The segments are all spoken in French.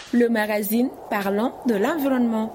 le magazine parlant de l'environnement.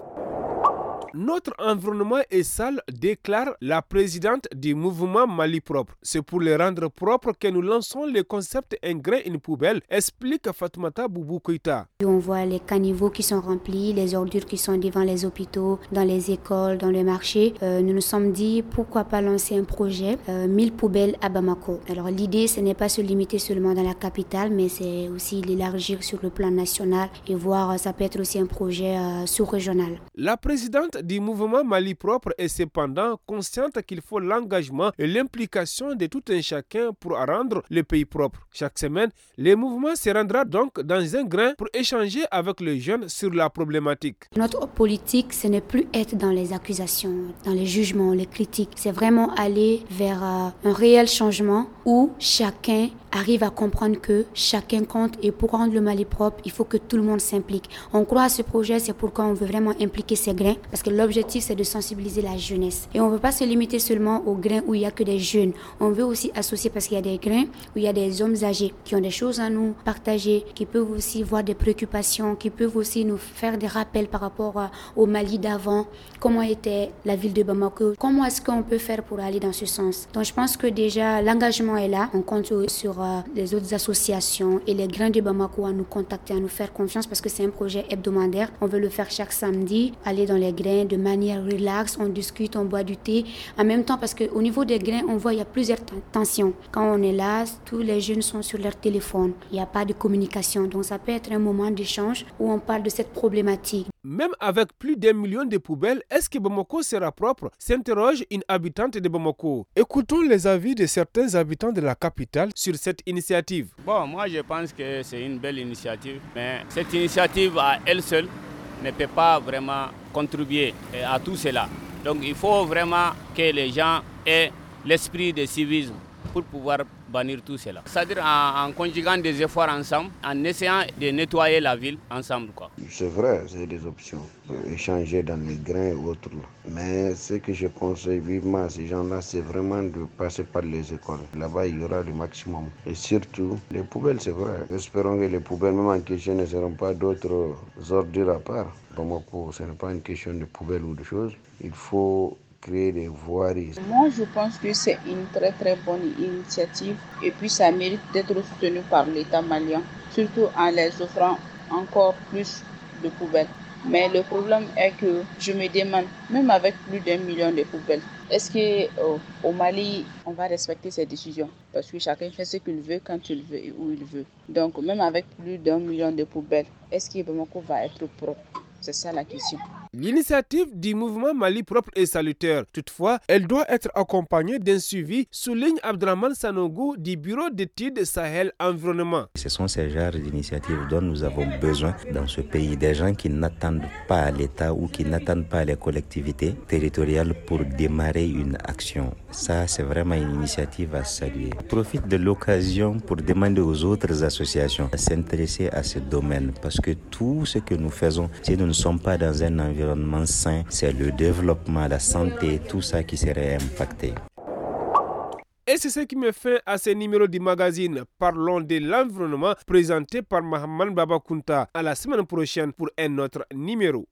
Notre environnement est sale, déclare la présidente du mouvement Mali Propre. C'est pour les rendre propres que nous lançons le concept Un grain, une poubelle, explique Fatoumata Boubou Koïta. On voit les caniveaux qui sont remplis, les ordures qui sont devant les hôpitaux, dans les écoles, dans les marchés. Nous nous sommes dit pourquoi pas lancer un projet 1000 poubelles à Bamako. Alors l'idée, ce n'est pas se limiter seulement dans la capitale, mais c'est aussi l'élargir sur le plan national et voir, ça peut être aussi un projet sous-régional. La présidente du mouvement Mali Propre est cependant consciente qu'il faut l'engagement et l'implication de tout un chacun pour rendre le pays propre. Chaque semaine, le mouvement se rendra donc dans un grain pour échanger avec les jeunes sur la problématique. Notre politique, ce n'est plus être dans les accusations, dans les jugements, les critiques. C'est vraiment aller vers un réel changement où chacun arrive à comprendre que chacun compte et pour rendre le Mali propre, il faut que tout le monde s'implique. On croit à ce projet, c'est pourquoi on veut vraiment impliquer ces grains parce que l'objectif c'est de sensibiliser la jeunesse. Et on ne veut pas se limiter seulement aux grains où il n'y a que des jeunes. On veut aussi associer parce qu'il y a des grains où il y a des hommes âgés qui ont des choses à nous partager, qui peuvent aussi voir des préoccupations, qui peuvent aussi nous faire des rappels par rapport au Mali d'avant, comment était la ville de Bamako, comment est-ce qu'on peut faire pour aller dans ce sens. Donc je pense que déjà l'engagement est là, on compte sur les autres associations et les grains de Bamako à nous contacter, à nous faire confiance parce que c'est un projet hebdomadaire. On veut le faire chaque samedi, aller dans les grains de manière relax, on discute, on boit du thé. En même temps, parce qu'au niveau des grains, on voit il y a plusieurs tensions. Quand on est là, tous les jeunes sont sur leur téléphone. Il n'y a pas de communication. Donc ça peut être un moment d'échange où on parle de cette problématique. Même avec plus d'1 million de poubelles, est-ce que Bamako sera propre? S'interroge une habitante de Bamako. Écoutons les avis de certains habitants de la capitale sur cette initiative. Bon, moi je pense que c'est une belle initiative, mais cette initiative à elle seule ne peut pas vraiment contribuer à tout cela. Donc il faut vraiment que les gens aient l'esprit de civisme pour pouvoir bannir tout cela. C'est-à-dire en conjuguant des efforts ensemble, en essayant de nettoyer la ville ensemble, quoi. C'est vrai, c'est des options. Échanger dans les grains ou autres. Mais ce que je conseille vivement à ces gens-là, c'est vraiment de passer par les écoles. Là-bas, il y aura le maximum. Et surtout, les poubelles, c'est vrai. Espérons que les poubelles, même en question, ne seront pas d'autres ordures à part. Bamako, ce n'est pas une question de poubelle ou de choses. Il faut créer des voiries. Moi, je pense que c'est une très très bonne initiative et puis ça mérite d'être soutenu par l'État malien, surtout en les offrant encore plus de poubelles. Mais le problème est que je me demande, même avec plus d'1 million de poubelles, est-ce qu'au Mali, on va respecter ces décisions? Parce que chacun fait ce qu'il veut, quand il veut et où il veut. Donc, même avec plus d'1 million de poubelles, est-ce que Bamako va être propre? C'est ça la question. L'initiative du mouvement Mali Propre est salutaire. Toutefois, elle doit être accompagnée d'un suivi, souligne Abdraman Sanogo du Bureau d'études Sahel Environnement. Ce sont ces genres d'initiatives dont nous avons besoin dans ce pays. Des gens qui n'attendent pas l'État ou qui n'attendent pas les collectivités territoriales pour démarrer une action. Ça, c'est vraiment une initiative à saluer. Je profite de l'occasion pour demander aux autres associations de s'intéresser à ce domaine parce que tout ce que nous faisons, si nous ne sommes pas dans un environnement sain, c'est le développement, la santé, tout ça qui serait impacté. Et c'est ce qui me fait à ce numéro du magazine Parlons de l'environnement présenté par Mahaman Babakunta. À la semaine prochaine pour un autre numéro.